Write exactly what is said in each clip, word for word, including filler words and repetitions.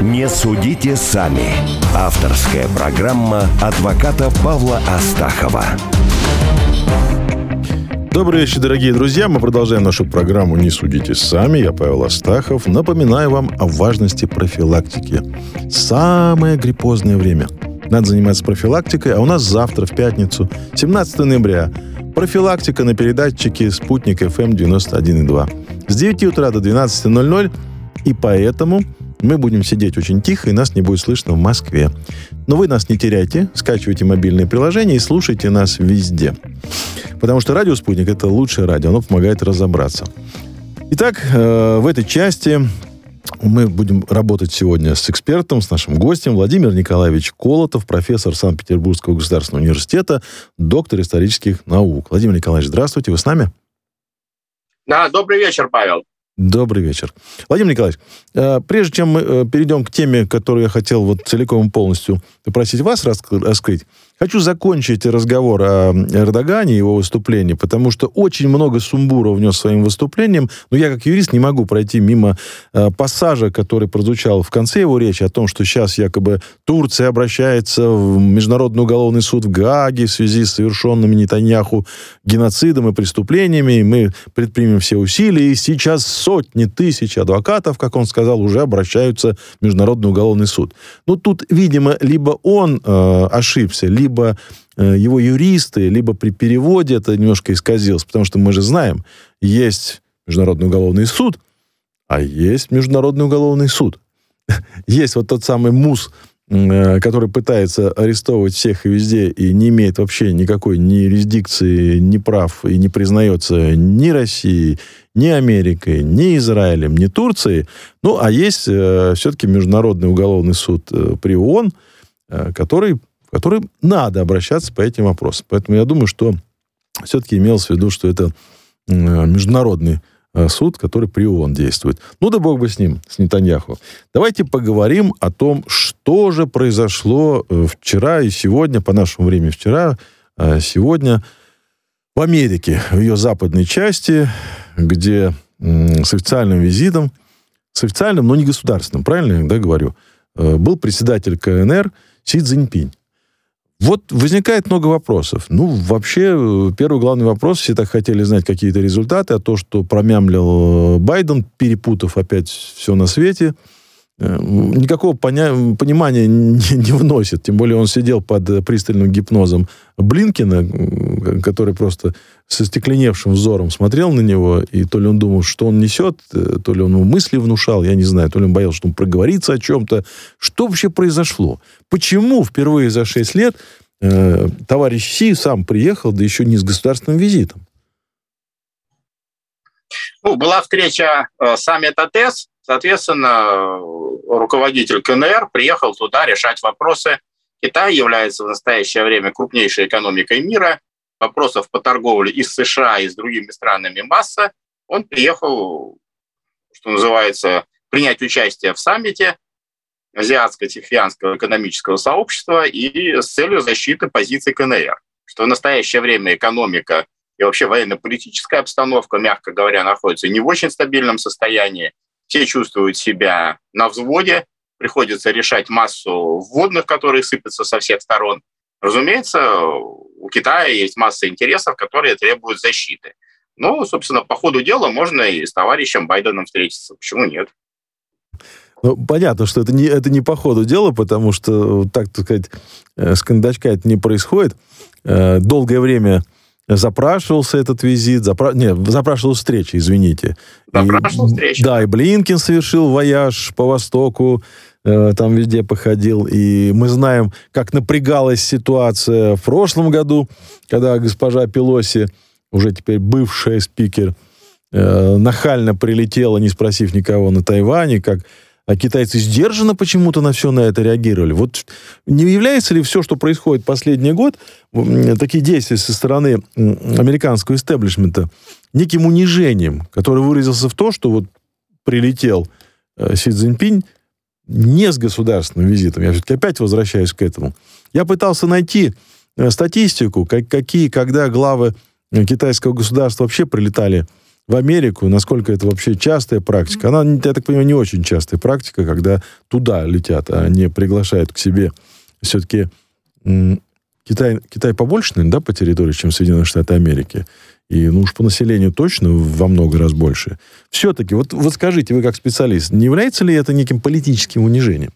Не судите сами. Авторская программа адвоката Павла Астахова. Добрый вечер, дорогие друзья. Мы продолжаем нашу программу «Не судите сами». Я Павел Астахов. Напоминаю вам о важности профилактики. Самое гриппозное время. Надо заниматься профилактикой. А у нас завтра, в пятницу, семнадцатого ноября, профилактика на передатчике «Спутник эф эм» девяносто один и два. С девяти утра до двенадцати ноль-ноль. И поэтому мы будем сидеть очень тихо, и нас не будет слышно в Москве. Но вы нас не теряйте, скачивайте мобильные приложения и слушайте нас везде. Потому что радио «Спутник» — это лучшее радио, оно помогает разобраться. Итак, в этой части мы будем работать сегодня с экспертом, с нашим гостем Владимир Николаевич Колотов, профессор Санкт-Петербургского государственного университета, доктор исторических наук. Владимир Николаевич, здравствуйте, вы с нами? Да, добрый вечер, Павел. Добрый вечер. Владимир Николаевич, прежде чем мы перейдем к теме, которую я хотел вот целиком и полностью попросить вас раскрыть, хочу закончить разговор о Эрдогане и его выступлении, потому что очень много сумбура внес своим выступлением, но я как юрист не могу пройти мимо пассажа, который прозвучал в конце его речи, о том, что сейчас якобы Турция обращается в Международный уголовный суд в Гааге в связи с совершенными Нетаньяху геноцидом и преступлениями, и мы предпримем все усилия, и сейчас сотни тысяч адвокатов, как он сказал, уже обращаются в Международный уголовный суд. Ну, тут, видимо, либо он э, ошибся, либо либо его юристы, либо при переводе это немножко исказилось, потому что мы же знаем, есть Международный уголовный суд, а есть Международный уголовный суд. Есть вот тот самый МУС, который пытается арестовывать всех и везде, и не имеет вообще никакой ни юрисдикции, ни прав, и не признается ни Россией, ни Америкой, ни Израилем, ни Турцией. Ну, а есть все-таки Международный уголовный суд при ООН, который в который надо обращаться по этим вопросам. Поэтому я думаю, что все-таки имелось в виду, что это международный суд, который при ООН действует. Ну да бог бы с ним, с Нетаньяху. Давайте поговорим о том, что же произошло вчера и сегодня, по нашему времени вчера, сегодня в Америке, в ее западной части, где с официальным визитом, с официальным, но не государственным, правильно я да, говорю, был председатель ка эн эр Си Цзиньпинь. Вот возникает много вопросов. Ну, вообще, первый главный вопрос, все так хотели знать какие-то результаты, а то, что промямлил Байден, перепутав опять все на свете, никакого поня- понимания не, не вносит. Тем более он сидел под пристальным гипнозом Блинкена, который просто со стекленевшим взором смотрел на него, и то ли он думал, что он несет, то ли он ему мысли внушал, я не знаю, то ли он боялся, что он проговорится о чем-то. Что вообще произошло? Почему впервые за шесть лет э, товарищ Си сам приехал, да еще не с государственным визитом? Ну, была встреча э, саммита ТЭС, соответственно, руководитель ка эн эр приехал туда решать вопросы. Китай является в настоящее время крупнейшей экономикой мира. Вопросов по торговле и с США, и с другими странами масса. Он приехал, что называется, принять участие в саммите Азиатско-Тихоокеанского экономического сообщества и с целью защиты позиций ка эн эр. Что в настоящее время экономика и вообще военно-политическая обстановка, мягко говоря, находится не в очень стабильном состоянии. Все чувствуют себя на взводе, приходится решать массу вводных, которые сыпятся со всех сторон. Разумеется, у Китая есть масса интересов, которые требуют защиты. Ну, собственно, по ходу дела можно и с товарищем Байденом встретиться. Почему нет? Ну, понятно, что это не, это не по ходу дела, потому что, так, так сказать, с кондачка это не происходит. Долгое время запрашивался этот визит, запра... не, запрашивал встречи, извините. Запрашивал встречи. Да, и Блинкен совершил вояж по Востоку, э, там везде походил, и мы знаем, как напрягалась ситуация в прошлом году, когда госпожа Пелоси, уже теперь бывшая спикер, э, нахально прилетела, не спросив никого, на Тайване, как а китайцы сдержанно почему-то на все на это реагировали. Вот не является ли все, что происходит последний год, такие действия со стороны американского истеблишмента, неким унижением, который выразился в том, что вот прилетел Си Цзиньпинь не с государственным визитом. Я все-таки опять возвращаюсь к этому. Я пытался найти статистику, как, какие, когда главы китайского государства вообще прилетали в Америку, насколько это вообще частая практика. Она, я так понимаю, не очень частая практика, когда туда летят, а не приглашают к себе. Все-таки м, Китай, Китай побольше, наверное, да, по территории, чем Соединенные Штаты Америки. И, ну уж по населению точно во много раз больше. Все-таки, вот, вот скажите, вы как специалист, не является ли это неким политическим унижением?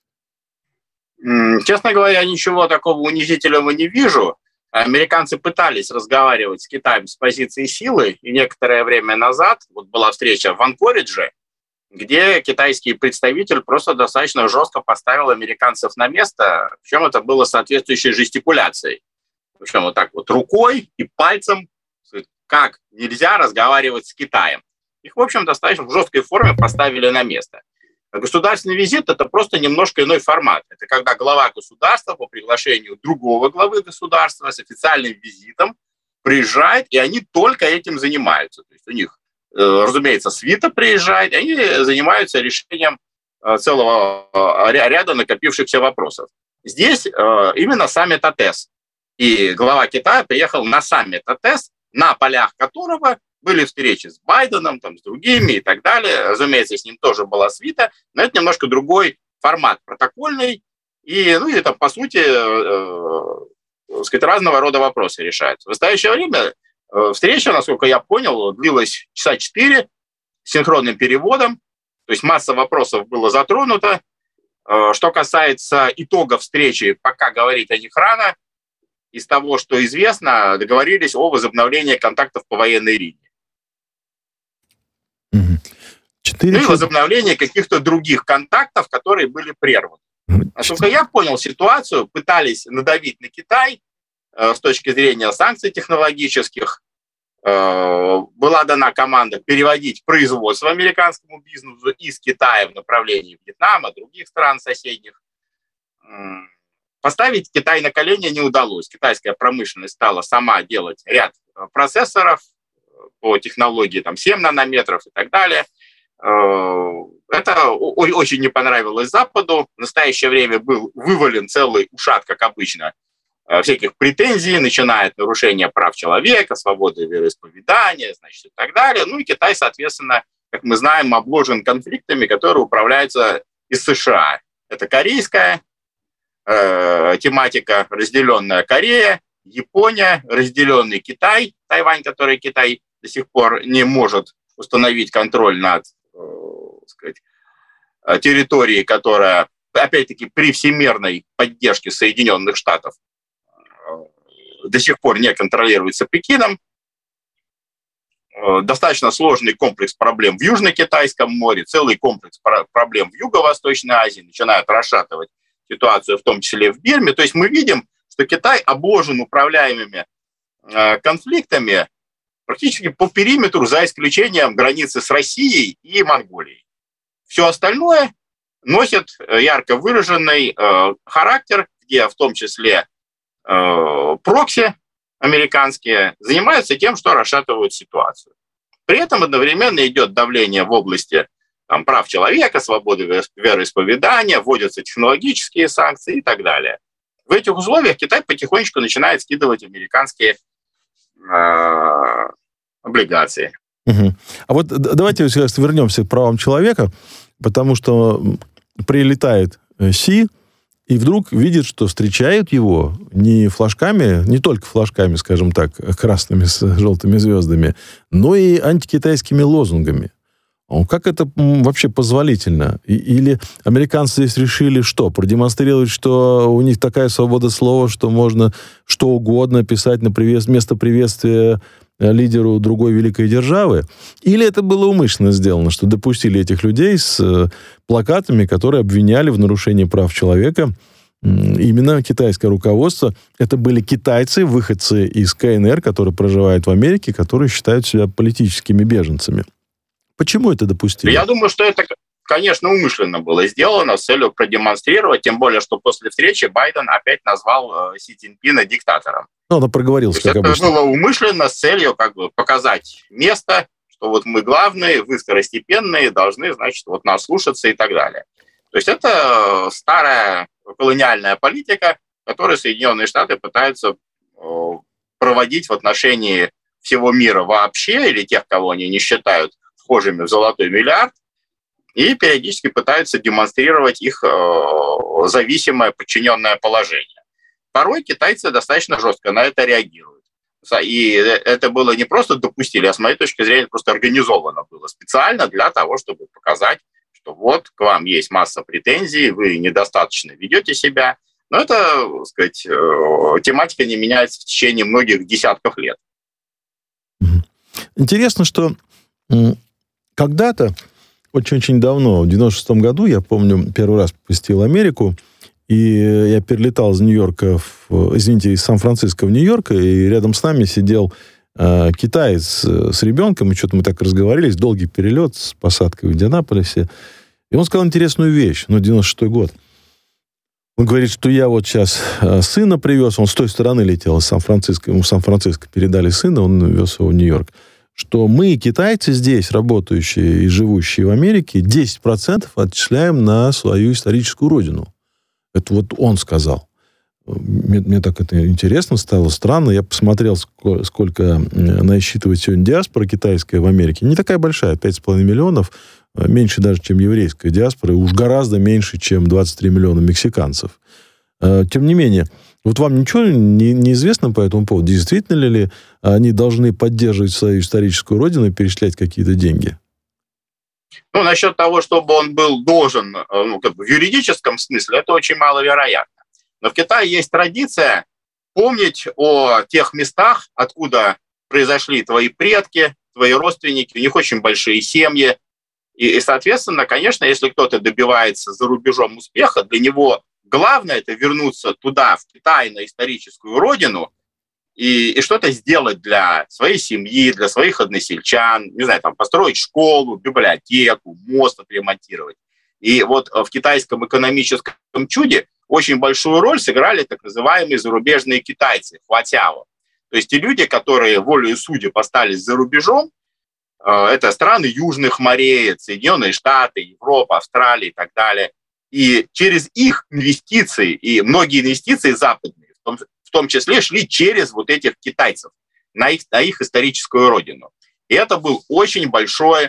Честно говоря, ничего такого унизительного не вижу. Американцы пытались разговаривать с Китаем с позиции силы, и некоторое время назад вот была встреча в Анкоридже, где китайский представитель просто достаточно жестко поставил американцев на место, причем это было соответствующей жестикуляцией. Причем вот так вот рукой и пальцем, как нельзя разговаривать с Китаем. Их, в общем, достаточно в жесткой форме поставили на место. Государственный визит – это просто немножко иной формат. Это когда глава государства по приглашению другого главы государства с официальным визитом приезжает, и они только этим занимаются. То есть у них, разумеется, свита приезжает, и они занимаются решением целого ряда накопившихся вопросов. Здесь именно саммит АТЭС. И глава Китая приехал на саммит АТЭС, на полях которого были встречи с Байденом, там, с другими и так далее. Разумеется, с ним тоже была свита, но это немножко другой формат протокольный. И, ну, и это, по сути, э, э, сказать, разного рода вопросы решаются. В настоящее время э, встреча, насколько я понял, длилась часа четыре с синхронным переводом. То есть масса вопросов была затронута. Э, что касается итогов встречи, пока говорить о них рано. Из того, что известно, договорились о возобновлении контактов по военной линии. Ну и возобновление каких-то других контактов, которые были прерваны. Насколько я понял ситуацию, пытались надавить на Китай э, с точки зрения санкций технологических. Э, была дана команда переводить производство американскому бизнесу из Китая в направлении Вьетнама, других стран соседних. Поставить Китай на колени не удалось. Китайская промышленность стала сама делать ряд процессоров по технологии там, семь нанометров и так далее. Это очень не понравилось Западу. В настоящее время был вывален целый ушат, как обычно, всяких претензий, начиная от нарушения прав человека, свободы вероисповедания, значит, и так далее. Ну и Китай, соответственно, как мы знаем, обложен конфликтами, которые управляются из США. Это корейская э, тематика, разделенная Корея, Япония, разделенный Китай, Тайвань, который Китай до сих пор не может установить контроль над э, сказать, территорией, которая, опять-таки, при всемирной поддержке Соединенных Штатов э, до сих пор не контролируется Пекином. Э, достаточно сложный комплекс проблем в Южно-Китайском море, целый комплекс про- проблем в Юго-Восточной Азии, начинают расшатывать ситуацию, в том числе в Бирме. То есть мы видим, что Китай обложен управляемыми э, конфликтами практически по периметру, за исключением границы с Россией и Монголией. Все остальное носит ярко выраженный э, характер, где в том числе э, прокси американские занимаются тем, что расшатывают ситуацию. При этом одновременно идет давление в области там, прав человека, свободы вероисповедания, вводятся технологические санкции и так далее. В этих условиях Китай потихонечку начинает скидывать американские э, облигации. Угу. А вот давайте вернемся к правам человека, потому что прилетает Си и вдруг видит, что встречают его не флажками, не только флажками, скажем так, красными с желтыми звездами, но и антикитайскими лозунгами. Как это вообще позволительно? Или американцы здесь решили что? Продемонстрировать, что у них такая свобода слова, что можно что угодно писать на привет... место приветствия лидеру другой великой державы? Или это было умышленно сделано, что допустили этих людей с плакатами, которые обвиняли в нарушении прав человека именно китайское руководство? Это были китайцы, выходцы из КНР, которые проживают в Америке, которые считают себя политическими беженцами. Почему это допустили? Я думаю, что это, конечно, умышленно было сделано с целью продемонстрировать, тем более, что после встречи Байден опять назвал Си Цзиньпина диктатором. Ну, он проговорился, как это обычно. Это было умышленно с целью как бы показать место, что вот мы главные, вы второстепенные, должны, значит, вот нас слушаться и так далее. То есть это старая колониальная политика, которую Соединенные Штаты пытаются проводить в отношении всего мира вообще, или тех, кого они не считают вхожими в золотой миллиард, и периодически пытаются демонстрировать их э, зависимое подчиненное положение. Порой китайцы достаточно жестко на это реагируют. И это было не просто допустили, а с моей точки зрения просто организовано было специально для того, чтобы показать, что вот к вам есть масса претензий, вы недостаточно ведете себя. Но это, так сказать, э, тематика не меняется в течение многих десятков лет. Интересно, что когда-то, очень-очень давно, в девяносто шестом году, я помню, первый раз посетил Америку, и я перелетал из Нью-Йорка, в, извините, из Сан-Франциско в Нью-Йорк, и рядом с нами сидел э, китаец с ребенком, и что-то мы так разговорились, долгий перелет с посадкой в Индианаполисе. И он сказал интересную вещь, ну, девяносто шестой год. Он говорит, что я вот сейчас сына привез, он с той стороны летел, из Сан-Франциско, ему в Сан-Франциско передали сына, он вез его в Нью-Йорк, что мы, китайцы здесь, работающие и живущие в Америке, десять процентов отчисляем на свою историческую родину. Это вот он сказал. Мне, мне так это интересно стало, странно. Я посмотрел, сколько, сколько насчитывает сегодня диаспора китайская в Америке. Не такая большая, пять с половиной миллионов, меньше даже, чем еврейская диаспора, и уж гораздо меньше, чем двадцать три миллиона мексиканцев. Тем не менее, вот вам ничего не, не известно по этому поводу? Действительно ли они должны поддерживать свою историческую родину и перечислять какие-то деньги? Ну, насчет того, чтобы он был должен, ну, как бы в юридическом смысле, это очень маловероятно. Но в Китае есть традиция помнить о тех местах, откуда произошли твои предки, твои родственники, у них очень большие семьи. И, и соответственно, конечно, если кто-то добивается за рубежом успеха, для него главное это вернуться туда, в Китай, на историческую родину, и, и что-то сделать для своей семьи, для своих односельчан, не знаю, там, построить школу, библиотеку, мост отремонтировать. И вот в китайском экономическом чуде очень большую роль сыграли так называемые зарубежные китайцы, хуатяо. То есть те люди, которые волею судеб остались за рубежом, это страны Южных морей, Соединенные Штаты, Европа, Австралия и так далее. И через их инвестиции, и многие инвестиции западные, в том, в том числе шли через вот этих китайцев на их, на их историческую родину. И это был очень большой,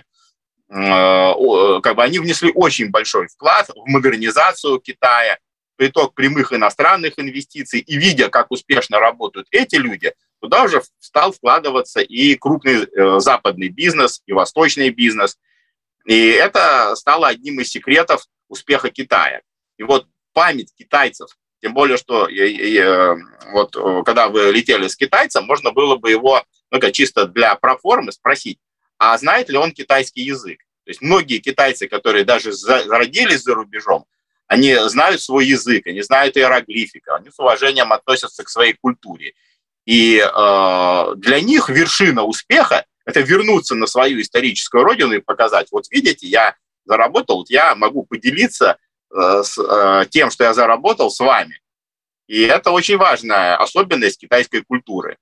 э, как бы они внесли очень большой вклад в модернизацию Китая, приток прямых иностранных инвестиций. И видя, как успешно работают эти люди, туда уже стал вкладываться и крупный э, западный бизнес, и восточный бизнес. И это стало одним из секретов успеха Китая. И вот память китайцев, тем более, что и, и, вот, когда вы летели с китайцем, можно было бы его, ну, чисто для проформы спросить, а знает ли он китайский язык? То есть многие китайцы, которые даже родились за рубежом, они знают свой язык, они знают иероглифику, они с уважением относятся к своей культуре. И э, для них вершина успеха – это вернуться на свою историческую родину и показать, вот видите, я заработал, вот я могу поделиться э, с э, тем, что я заработал, с вами. И это очень важная особенность китайской культуры.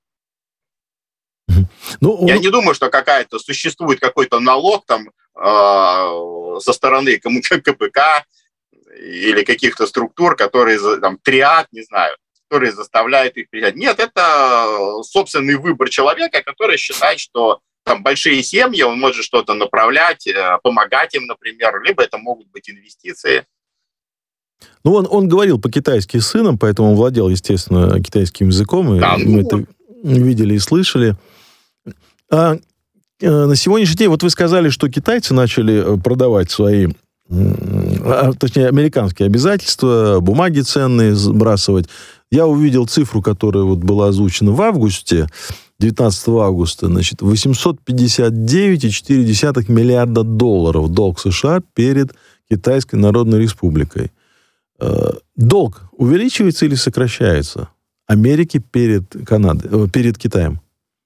Ну, я он... не думаю, что какая-то существует какой-то налог там э, со стороны КПК или каких-то структур, которые, там, триад, не знаю, которые заставляют их приезжать. Нет, это собственный выбор человека, который считает, что там большие семьи, он может что-то направлять, помогать им, например, либо это могут быть инвестиции. Ну, он, он говорил по-китайски с сыном, поэтому он владел, естественно, китайским языком, и да, мы ну... это видели и слышали. А, на сегодняшний день, вот вы сказали, что китайцы начали продавать свои, точнее, американские обязательства, бумаги ценные сбрасывать. Я увидел цифру, которая вот была озвучена в августе, девятнадцатого августа, значит, восемьсот пятьдесят девять целых четыре десятых миллиарда долларов долг США перед Китайской Народной Республикой. Долг увеличивается или сокращается Америки перед Канадой, перед Китаем?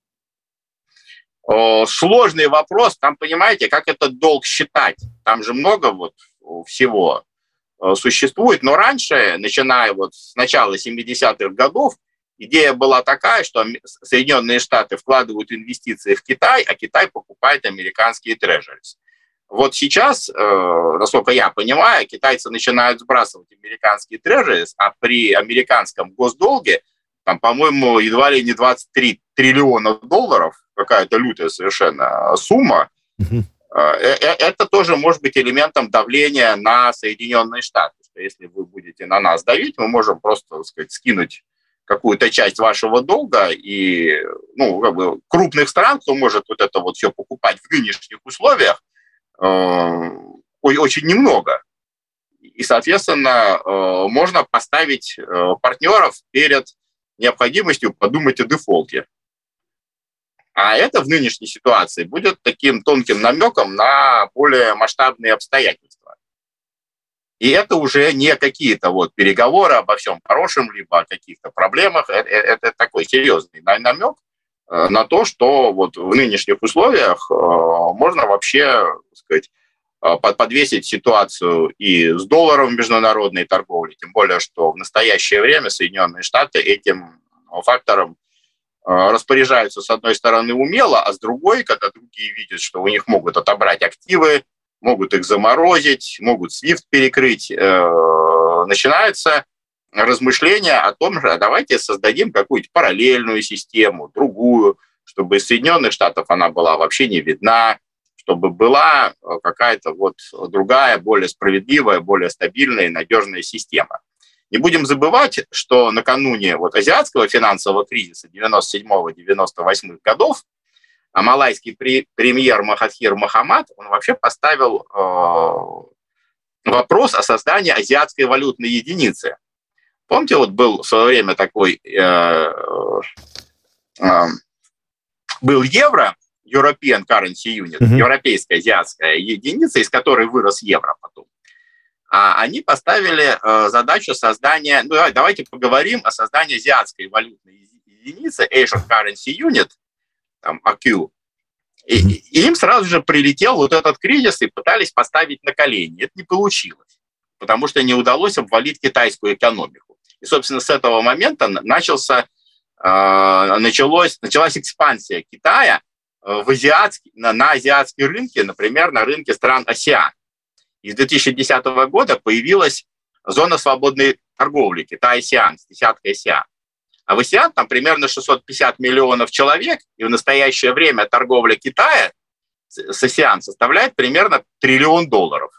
Сложный вопрос. Там, понимаете, как этот долг считать? Там же много вот всего существует. Но раньше, начиная вот с начала семидесятых годов, идея была такая, что Соединенные Штаты вкладывают инвестиции в Китай, а Китай покупает американские трежерис. Вот сейчас, насколько я понимаю, китайцы начинают сбрасывать американские трежерис, а при американском госдолге там, по-моему, едва ли не двадцать три триллиона долларов, какая-то лютая совершенно сумма, угу. Это тоже может быть элементом давления на Соединенные Штаты. Что если вы будете на нас давить, мы можем просто, так сказать, скинуть какую-то часть вашего долга, и ну, как бы крупных стран, кто может вот это вот все покупать в нынешних условиях, э, очень немного. И, соответственно, э, можно поставить э, партнеров перед необходимостью подумать о дефолте. А это в нынешней ситуации будет таким тонким намеком на более масштабные обстоятельства. И это уже не какие-то вот переговоры обо всем хорошем, либо о каких-то проблемах. Это, это такой серьезный намек на то, что вот в нынешних условиях можно вообще, так сказать, подвесить ситуацию и с долларом в международной торговле, тем более, что в настоящее время Соединенные Штаты этим фактором распоряжаются, с одной стороны, умело, а с другой, когда другие видят, что у них могут отобрать активы, могут их заморозить, могут свифт перекрыть, начинается размышление о том, что давайте создадим какую-нибудь параллельную систему, другую, чтобы из Соединенных Штатов она была вообще не видна, чтобы была какая-то вот другая, более справедливая, более стабильная и надежная система. Не будем забывать, что накануне вот азиатского финансового кризиса девяносто седьмого — девяносто восьмого годов малайский премьер Махатхир Мохаммад, он вообще поставил э, вопрос о создании азиатской валютной единицы. Помните, вот был в свое время такой, э, э, был евро, European Currency Unit, mm-hmm. европейская азиатская единица, из которой вырос евро потом. А они поставили э, задачу создания, ну давайте поговорим о создании азиатской валютной единицы, Asian Currency Unit, там, эй кью. И, и им сразу же прилетел вот этот кризис и пытались поставить на колени. Это не получилось, потому что не удалось обвалить китайскую экономику. И, собственно, с этого момента начался, э, началось, началась экспансия Китая в азиатский, на, на азиатские рынки, например, на рынке стран АСЕАН. И с две тысячи десятого года появилась зона свободной торговли Китай-АСЕАН, десятка АСЕАН. А в АСЕАН там примерно шестьсот пятьдесят миллионов человек, и в настоящее время торговля Китая с АСЕАН составляет примерно триллион долларов.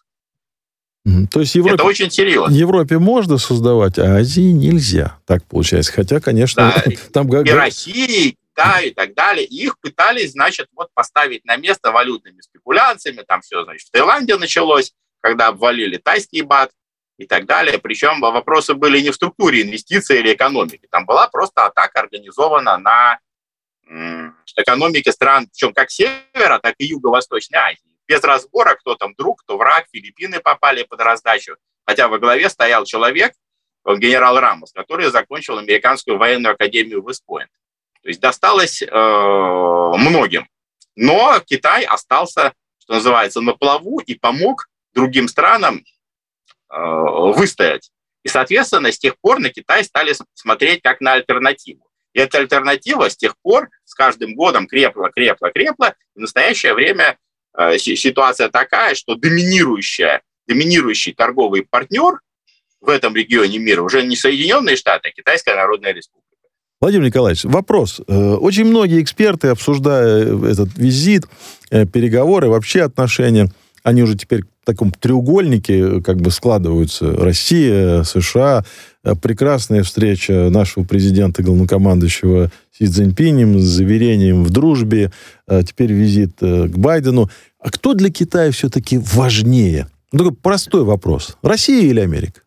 То есть Европе, это очень серьезно. Европе можно создавать, а Азии нельзя. Так получается. Хотя, конечно, да, там... И Россия, Китай и так далее. И их пытались, значит, вот поставить на место валютными спекуляциями. Там все, значит, в Таиланде началось, когда обвалили тайский бат и так далее. Причем вопросы были не в структуре инвестиций или экономики. Там была просто атака организована на м, экономике стран, причем как Севера, так и Юго-Восточной Азии. Без разбора, кто там друг, кто враг. Филиппины попали под раздачу. Хотя во главе стоял человек, генерал Рамос, который закончил американскую военную академию в Вест-Пойнт. То есть досталось э, многим. Но Китай остался, что называется, на плаву и помог другим странам э, выстоять. И, соответственно, с тех пор на Китай стали смотреть как на альтернативу. И эта альтернатива с тех пор с каждым годом крепла, крепла, крепла. И в настоящее время э, ситуация такая, что доминирующая, доминирующий торговый партнер в этом регионе мира уже не Соединенные Штаты, а Китайская Народная Республика. Владимир Николаевич, вопрос. Очень многие эксперты, обсуждая этот визит, переговоры, вообще отношения, они уже теперь в таком треугольнике как бы складываются. Россия, США, прекрасная встреча нашего президента, главнокомандующего Си Цзиньпинем с заверением в дружбе, теперь визит к Байдену. А кто для Китая все-таки важнее? Ну, такой простой вопрос. Россия или Америка?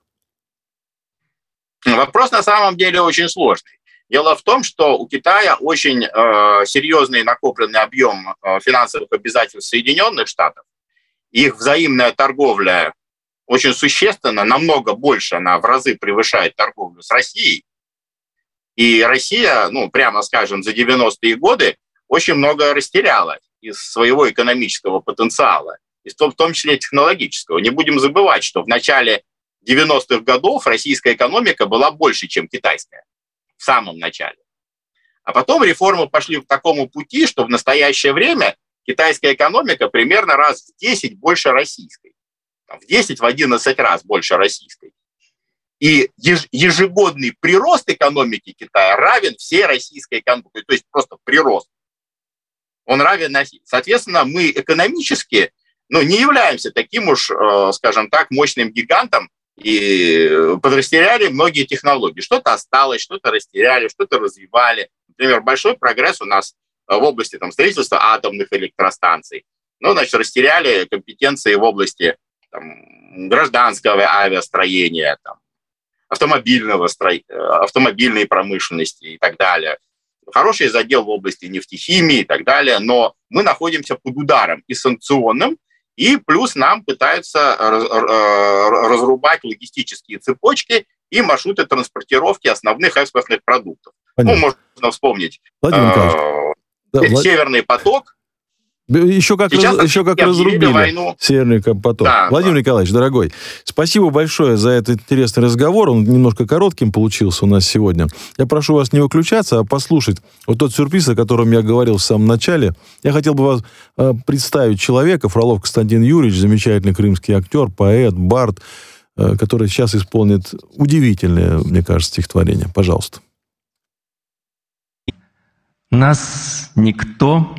Вопрос на самом деле очень сложный. Дело в том, что у Китая очень э, серьезный накопленный объем э, финансовых обязательств Соединенных Штатов. Их взаимная торговля очень существенно, намного больше, она в разы превышает торговлю с Россией. И Россия, ну, прямо скажем, за девяностые годы очень много растеряла из своего экономического потенциала, в том числе технологического. Не будем забывать, что в начале девяностых годов российская экономика была больше, чем китайская. В самом начале. А потом реформы пошли по такому пути, что в настоящее время китайская экономика примерно раз в десять больше российской. В десять, в одиннадцать раз больше российской. И ежегодный прирост экономики Китая равен всей российской экономике, то есть просто прирост. Он равен России. Соответственно, мы экономически ну, не являемся таким уж, скажем так, мощным гигантом и подрастеряли многие технологии. Что-то осталось, что-то растеряли, что-то развивали. Например, большой прогресс у нас в области там, строительства атомных электростанций. Ну, значит, растеряли компетенции в области там, гражданского авиастроения, там, автомобильного стро... автомобильной промышленности и так далее. Хороший задел в области нефтехимии и так далее, но мы находимся под ударом и санкционным, и плюс нам пытаются разрубать логистические цепочки и маршруты транспортировки основных экспортных продуктов. Понятно. Ну, можно вспомнить э, да, Северный поток. Еще как, раз, еще как разрубили войну. Северный поток. Да, Владимир да. Николаевич, дорогой, спасибо большое за этот интересный разговор. Он немножко коротким получился у нас сегодня. Я прошу вас не выключаться, а послушать вот тот сюрприз, о котором я говорил в самом начале. Я хотел бы вас э, представить человека, Фролов Константин Юрьевич, замечательный крымский актер, поэт, бард, э, который сейчас исполнит удивительное, мне кажется, стихотворение. Пожалуйста. Нас никто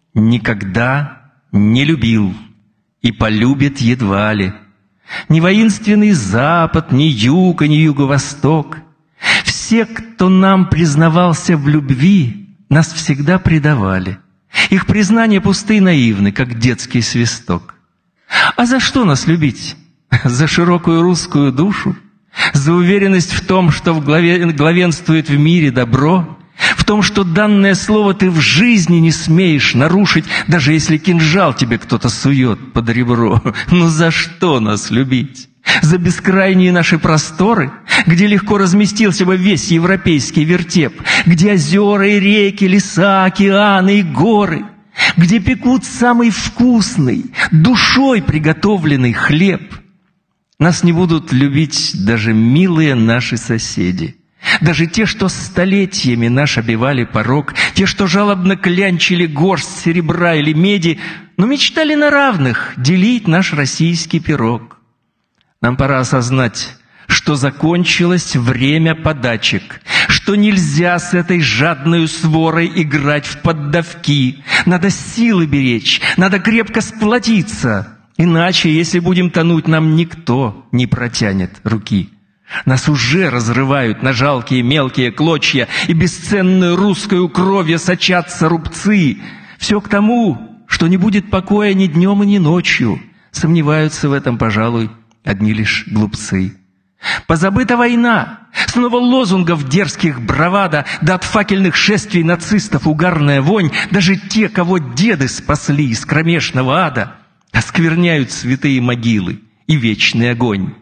никогда не любил и полюбит едва ли. Ни воинственный запад, ни юг, ни юго-восток. Все, кто нам признавался в любви, нас всегда предавали. Их признания пусты и наивны, как детский свисток. А за что нас любить? За широкую русскую душу? За уверенность в том, что в главе, главенствует в мире добро? В том, что данное слово ты в жизни не смеешь нарушить, даже если кинжал тебе кто-то сует под ребро. Ну за что нас любить? За бескрайние наши просторы, где легко разместился бы весь европейский вертеп, где озера и реки, леса, океаны и горы, где пекут самый вкусный, душой приготовленный хлеб. Нас не будут любить даже милые наши соседи. Даже те, что столетиями наш обивали порог, те, что жалобно клянчили горсть серебра или меди, но мечтали на равных делить наш российский пирог. Нам пора осознать, что закончилось время подачек, что нельзя с этой жадной сворой играть в поддавки. Надо силы беречь, надо крепко сплотиться, иначе, если будем тонуть, нам никто не протянет руки. Нас уже разрывают на жалкие мелкие клочья, и бесценную русскую кровью сочатся рубцы. Все к тому, что не будет покоя ни днем и ни ночью. Сомневаются в этом, пожалуй, одни лишь глупцы. Позабыта война, снова лозунгов дерзких бравада, да от факельных шествий нацистов угарная вонь. Даже те, кого деды спасли из кромешного ада, оскверняют святые могилы и вечный огонь.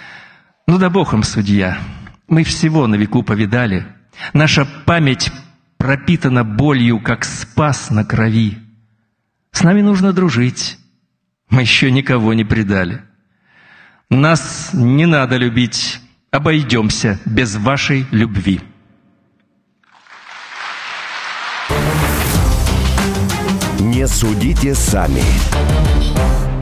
Ну да бог им судья, мы всего на веку повидали. Наша память пропитана болью, как спас на крови. С нами нужно дружить, мы еще никого не предали. Нас не надо любить, обойдемся без вашей любви. Не судите сами.